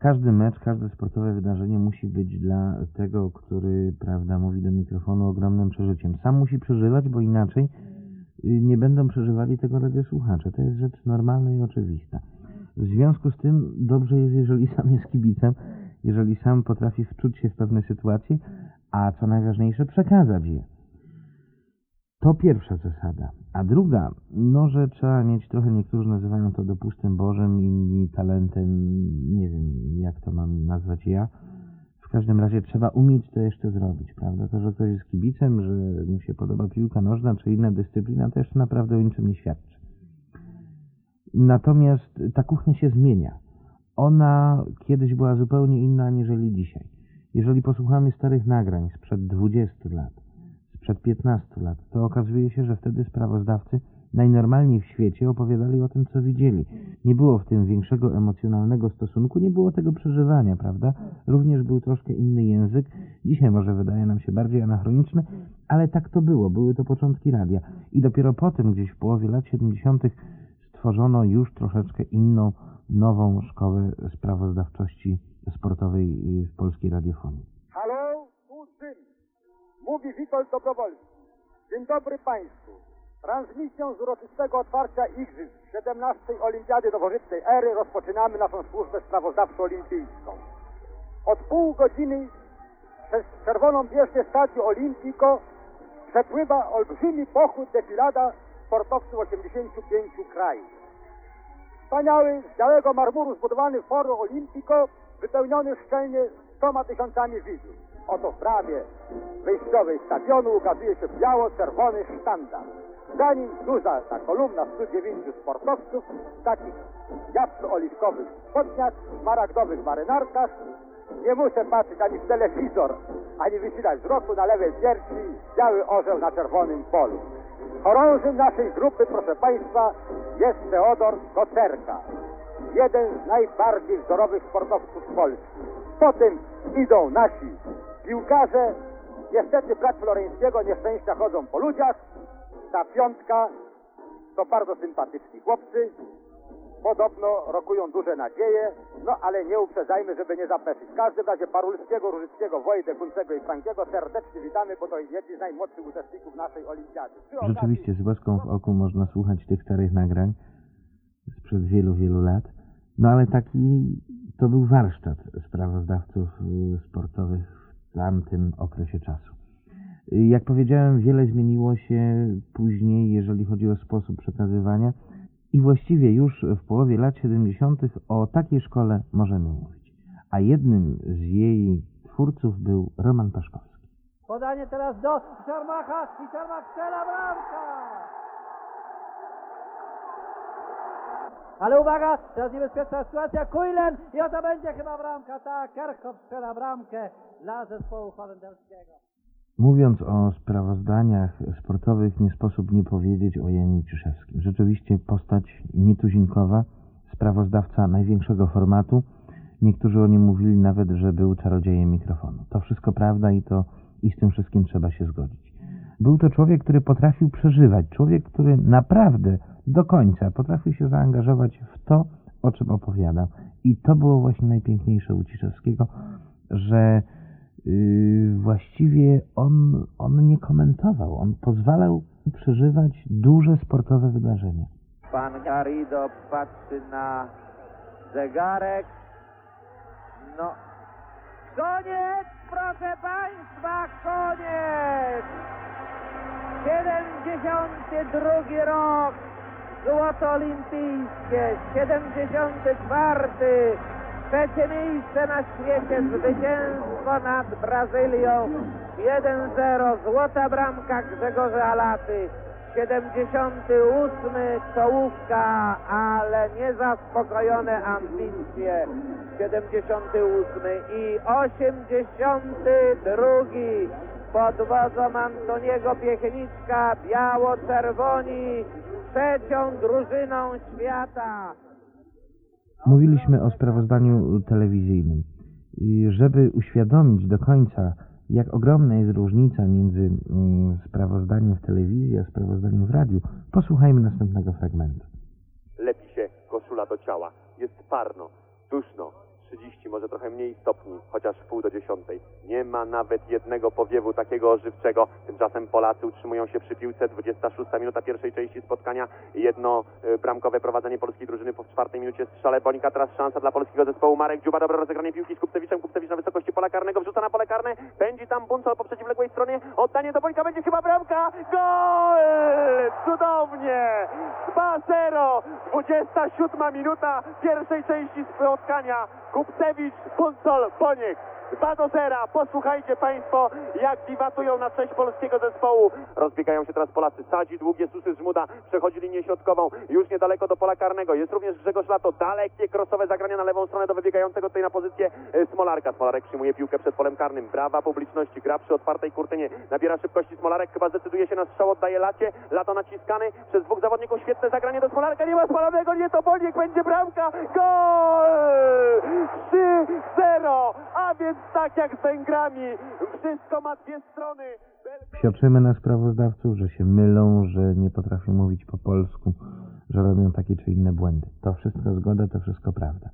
Każdy mecz, każde sportowe wydarzenie musi być dla tego, który, prawda, mówi do mikrofonu, ogromnym przeżyciem. Sam musi przeżywać, bo inaczej nie będą przeżywali tego radiosłuchacze. To jest rzecz normalna i oczywista. W związku z tym dobrze jest, jeżeli sam jest kibicem, jeżeli sam potrafi wczuć się w pewne sytuacje, a co najważniejsze, przekazać je. To pierwsza zasada. A druga, no, że trzeba mieć trochę, niektórzy nazywają to dopustem Bożym, inni talentem, nie wiem, jak to mam nazwać ja. W każdym razie trzeba umieć to jeszcze zrobić, prawda? To, że ktoś jest kibicem, że mu się podoba piłka nożna czy inna dyscyplina, to jeszcze naprawdę o niczym nie świadczy. Natomiast ta kuchnia się zmienia. Ona kiedyś była zupełnie inna aniżeli dzisiaj. Jeżeli posłuchamy starych nagrań sprzed 20 lat, sprzed 15 lat, to okazuje się, że wtedy sprawozdawcy najnormalniej w świecie opowiadali o tym, co widzieli. Nie było w tym większego emocjonalnego stosunku, nie było tego przeżywania, prawda? Również był troszkę inny język. Dzisiaj może wydaje nam się bardziej anachroniczny, ale tak to było. Były to początki radia. I dopiero potem, gdzieś w połowie lat 70. stworzono już troszeczkę inną, nową szkołę sprawozdawczości sportowej w polskiej radiofonii. Halo, tu Rzym. Mówi Witold Dobrowolski. Dzień dobry Państwu. Transmisją z uroczystego otwarcia Igrzysk 17. Olimpiady Nowożytnej Ery rozpoczynamy naszą służbę sprawozdawczo-olimpijską. Od pół godziny przez czerwoną bieżnię Stadium Olimpico przepływa olbrzymi pochód defilada sportowców 85 krajów. Wspaniały, z białego marmuru zbudowany Forum Olimpico wypełniony szczelnie 100 000 widzów. Oto w bramie wejściowej stadionu ukazuje się biało-czerwony sztandar. Za nim duża ta kolumna 109 sportowców w takich jabłko-oliwkowych spodniach, szmaragdowych marynarkach. Nie muszę patrzeć ani w telewizor, ani wysilać wzroku na lewej piersi biały orzeł na czerwonym polu. Chorążym naszej grupy, proszę Państwa, jest Teodor Kocerka, jeden z najbardziej wzorowych sportowców Polski. Potem idą nasi piłkarze. Niestety brat Floreńskiego nieszczęścia chodzą po ludziach. Ta piątka to bardzo sympatyczni chłopcy. Podobno rokują duże nadzieje, no ale nie uprzedzajmy, żeby nie zapeszyć. W każdym razie Parulskiego, Różyckiego, Wojdę, Kuncego i Frankiego serdecznie witamy, bo to jedni z najmłodszych uczestników naszej olimpiady. Rzeczywiście z łezką w oku można słuchać tych starych nagrań sprzed wielu, wielu lat. No ale taki to był warsztat sprawozdawców sportowych w tamtym okresie czasu. Jak powiedziałem, wiele zmieniło się później, jeżeli chodzi o sposób przekazywania i właściwie już w połowie lat 70. o takiej szkole możemy mówić. A jednym z jej twórców był Roman Paszkowski. Podanie teraz do Czarmacha i Czarmach strzela, bramka! Ale uwaga, teraz niebezpieczna sytuacja, Kujlen i oto będzie chyba bramka, tak, Kerkhoff strzela bramkę dla zespołu holenderskiego. Mówiąc o sprawozdaniach sportowych, nie sposób nie powiedzieć o Janie Ciszewskim. Rzeczywiście postać nietuzinkowa, sprawozdawca największego formatu. Niektórzy o nim mówili nawet, że był czarodziejem mikrofonu. To wszystko prawda i z tym wszystkim trzeba się zgodzić. Był to człowiek, który potrafił przeżywać, człowiek, który naprawdę do końca potrafił się zaangażować w to, o czym opowiadał. I to było właśnie najpiękniejsze u Ciszewskiego, że właściwie on nie komentował, on pozwalał przeżywać duże sportowe wydarzenia. Pan Garrido patrzy na zegarek. No, koniec, proszę Państwa, koniec! 72 rok, złoto olimpijskie, 74. Trzecie miejsce na świecie, zwycięstwo nad Brazylią, 1-0, złota bramka Grzegorza Alaty, 78. czołówka, ale niezaspokojone ambicje, 78. i 82. pod wodzą Antoniego Piechniczka, biało-czerwoni, trzecią drużyną świata. Mówiliśmy o sprawozdaniu telewizyjnym. Żeby uświadomić do końca, jak ogromna jest różnica między sprawozdaniem w telewizji a sprawozdaniem w radiu, posłuchajmy następnego fragmentu. Lepi się koszula do ciała. Jest parno, duszno. 30 30, może trochę mniej stopni, chociaż w pół do 10. Nie ma nawet jednego powiewu takiego ożywczego. Tymczasem Polacy utrzymują się przy piłce. 26 minuta pierwszej części spotkania. Jedno bramkowe prowadzenie polskiej drużyny po 4 minucie strzale Bonika. Teraz szansa dla polskiego zespołu. Marek Dziuba, dobre rozegranie piłki z Kupcewiczem. Kupcewicz na wysokości pola karnego, wrzuca na pole karne. Pędzi tam Buncol po przeciwległej stronie. Oddanie do Bonika, będzie chyba bramka. Gol! Cudownie! 2-0. 27 minuta pierwszej części spotkania. Kupcewicz, Buncol, Boniek. 2-0. Posłuchajcie Państwo, jak wiwatują na cześć polskiego zespołu. Rozbiegają się teraz Polacy. Sadzi, długie susy, Żmuda. Przechodzi linię środkową. Już niedaleko do pola karnego. Jest również Grzegorz Lato. Dalekie krosowe zagranie na lewą stronę do wybiegającego tutaj na pozycję Smolarka. Smolarek przyjmuje piłkę przed polem karnym. Brawa publiczności. Gra przy otwartej kurtynie. Nabiera szybkości Smolarek. Chyba zdecyduje się na strzał. Oddaje Lacie. Lato naciskany przez dwóch zawodników. Świetne zagranie do Smolarka. Nie ma Smolarnego. Nie to Boniek. Będzie bramka. Gol! 3-0. A więc tak jak z Węgrami. Wszystko ma dwie strony. Psioczymy na sprawozdawców, że się mylą, że nie potrafią mówić po polsku, że robią takie czy inne błędy. To wszystko zgoda, to wszystko prawda.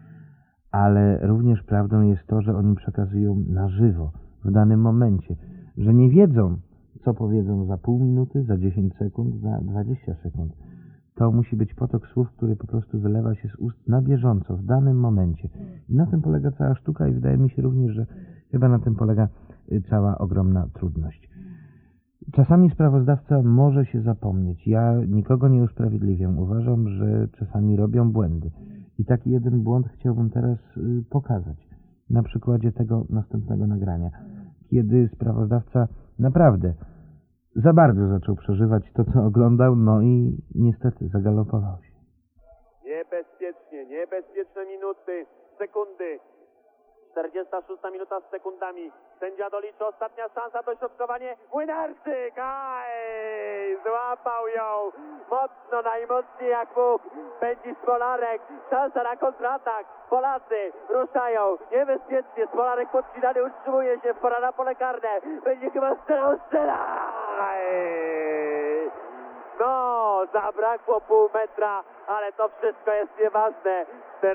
Ale również prawdą jest to, że oni przekazują na żywo, w danym momencie, że nie wiedzą, co powiedzą za pół minuty, za 10 sekund, za 20 sekund. To musi być potok słów, który po prostu wylewa się z ust na bieżąco, w danym momencie. I na tym polega cała sztuka i wydaje mi się również, że chyba na tym polega cała ogromna trudność. Czasami sprawozdawca może się zapomnieć. Ja nikogo nie usprawiedliwiam. Uważam, że czasami robią błędy. I taki jeden błąd chciałbym teraz pokazać. Na przykładzie tego następnego nagrania. Kiedy sprawozdawca naprawdę za bardzo zaczął przeżywać to, co oglądał, no i niestety zagalopował się. Niebezpieczne minuty, sekundy. 46 minuta z sekundami. Sędzia doliczy, ostatnia szansa, dośrodkowanie. Młynarczyk! Aj! Złapał ją mocno, najmocniej jak mógł. Pędzi Smolarek. Szansa na kontratak. Polacy ruszają. Niebezpiecznie. Smolarek podcinany utrzymuje się. Pora na pole karne. Będzie chyba strzela. Aj! No, zabrakło pół metra, ale to wszystko jest nieważne.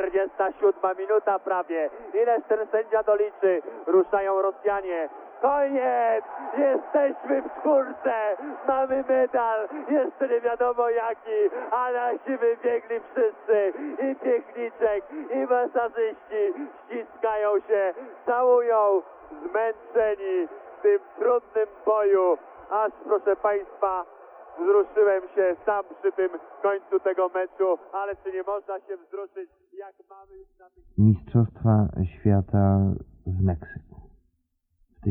47 minuta prawie. Ileż ten sędzia doliczy? Ruszają Rosjanie. Koniec! Jesteśmy w czwórce! Mamy medal! Jeszcze nie wiadomo jaki, ale nasi wybiegli wszyscy. I Piechniczek, i masażyści ściskają się, całują, zmęczeni w tym trudnym boju. Aż proszę Państwa, wzruszyłem się sam przy tym końcu tego meczu, ale czy nie można się wzruszyć, jak mamy już na tych... Mistrzostwa Świata w Meksyku w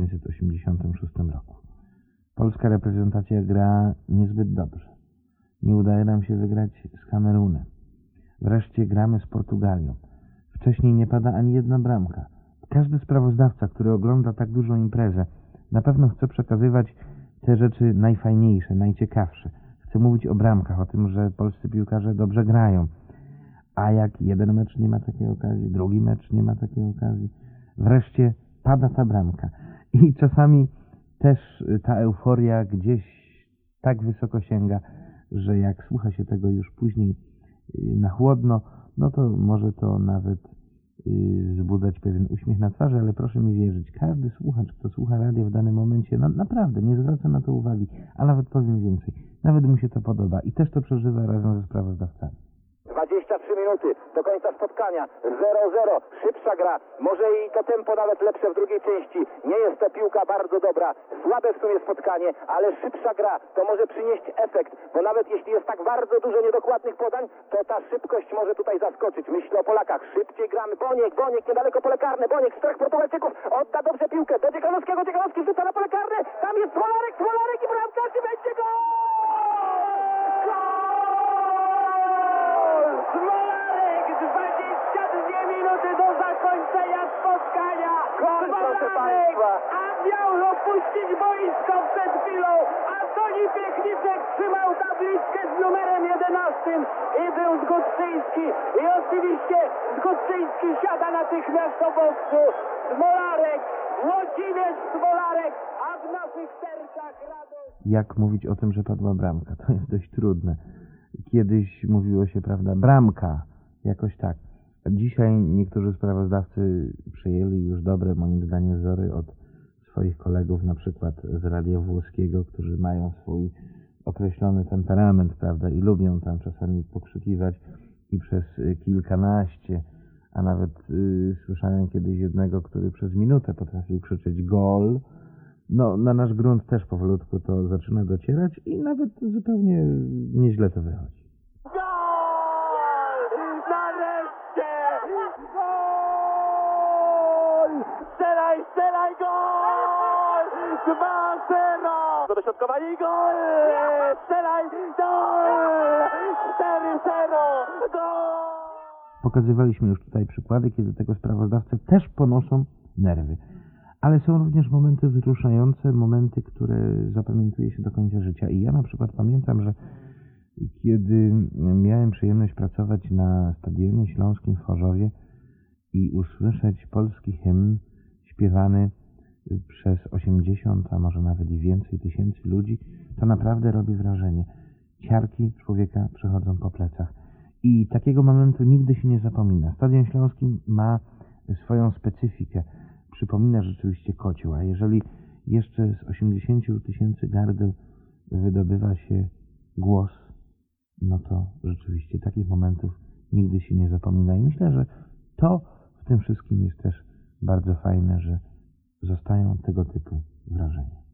1986 roku. Polska reprezentacja gra niezbyt dobrze. Nie udaje nam się wygrać z Kamerunem. Wreszcie gramy z Portugalią. Wcześniej nie pada ani jedna bramka. Każdy sprawozdawca, który ogląda tak dużą imprezę, na pewno chce przekazywać te rzeczy najfajniejsze, najciekawsze. Chce mówić o bramkach, o tym, że polscy piłkarze dobrze grają. A jak jeden mecz nie ma takiej okazji, drugi mecz nie ma takiej okazji, wreszcie pada ta bramka. I czasami też ta euforia gdzieś tak wysoko sięga, że jak słucha się tego już później na chłodno, no to może to nawet wzbudzać pewien uśmiech na twarzy, ale proszę mi wierzyć, każdy słuchacz, kto słucha radia w danym momencie, naprawdę nie zwraca na to uwagi, a nawet powiem więcej, nawet mu się to podoba i też to przeżywa razem ze sprawozdawcami. 23 minuty do końca spotkania. 0-0. Szybsza gra. Może i to tempo nawet lepsze w drugiej części. Nie jest to piłka bardzo dobra. Słabe w sumie spotkanie, ale szybsza gra to może przynieść efekt, bo nawet jeśli jest tak bardzo dużo niedokładnych podań, to ta szybkość może tutaj zaskoczyć. Myślę o Polakach. Szybciej gramy. Boniek, niedaleko pole karne. Boniek z 3 Portugalczyków. Odda dobrze piłkę do Dziekanowskiego. Dziekanowski wrzuca na pole karne. Tam jest Smolarek i bramka. Czy będzie gol? Smolarek, 22 minuty do zakończenia spotkania. Smolarek, a miał opuścić boisko przed chwilą. Antoni Piechniczek trzymał tabliczkę z numerem 11 i był Zgódczyński. I oczywiście Zgódczyński siada natychmiast do boksu. Smolarek, Włodzimierz Smolarek, a w naszych sercach radość. Jak mówić o tym, że padła bramka? To jest dość trudne. Kiedyś mówiło się, prawda, bramka, jakoś tak. Dzisiaj niektórzy sprawozdawcy przejęli już dobre, moim zdaniem, wzory od swoich kolegów, na przykład z Radia Włoskiego, którzy mają swój określony temperament, prawda, i lubią tam czasami pokrzykiwać i przez kilkanaście, a nawet słyszałem kiedyś jednego, który przez minutę potrafił krzyczeć gol. No, na nasz grunt też powolutku to zaczyna docierać i nawet zupełnie nieźle to wychodzi. Gol! Nareszcie! Gol! Strzelaj, strzelaj, gol! 2-0! Do dośrodkowania i gol! Strzelaj, gol! 4-0! Gol! Pokazywaliśmy już tutaj przykłady, kiedy tego sprawozdawcy też ponoszą nerwy. Ale są również momenty wzruszające, momenty, które zapamiętuje się do końca życia. I ja na przykład pamiętam, że kiedy miałem przyjemność pracować na Stadionie Śląskim w Chorzowie i usłyszeć polski hymn śpiewany przez 80, a może nawet i więcej tysięcy ludzi, to naprawdę robi wrażenie. Ciarki człowieka przechodzą po plecach. I takiego momentu nigdy się nie zapomina. Stadion Śląski ma swoją specyfikę. Przypomina rzeczywiście kocioł, a jeżeli jeszcze z 80 tysięcy gardeł wydobywa się głos, no to rzeczywiście takich momentów nigdy się nie zapomina. I myślę, że to w tym wszystkim jest też bardzo fajne, że zostają tego typu wrażenia.